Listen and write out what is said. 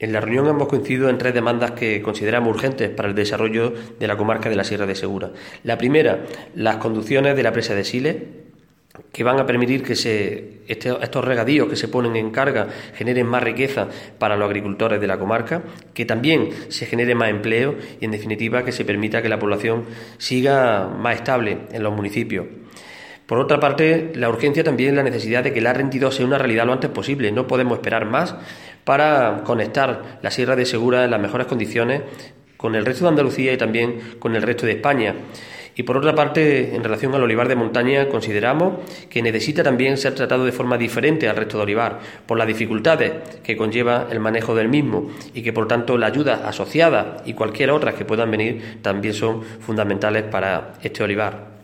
En la reunión hemos coincidido en tres demandas que consideramos urgentes para el desarrollo de la comarca de la Sierra de Segura. La primera, las conducciones de la presa de Siles, que van a permitir que estos regadíos que se ponen en carga generen más riqueza para los agricultores de la comarca, que también se genere más empleo y, en definitiva, que se permita que la población siga más estable en los municipios. Por otra parte, la urgencia también, la necesidad de que la REN22 sea una realidad lo antes posible. No podemos esperar más para conectar la Sierra de Segura en las mejores condiciones con el resto de Andalucía y también con el resto de España. Y por otra parte, en relación al olivar de montaña, consideramos que necesita también ser tratado de forma diferente al resto de olivar, por las dificultades que conlleva el manejo del mismo y que, por tanto, la ayuda asociada y cualquier otra que puedan venir también son fundamentales para este olivar.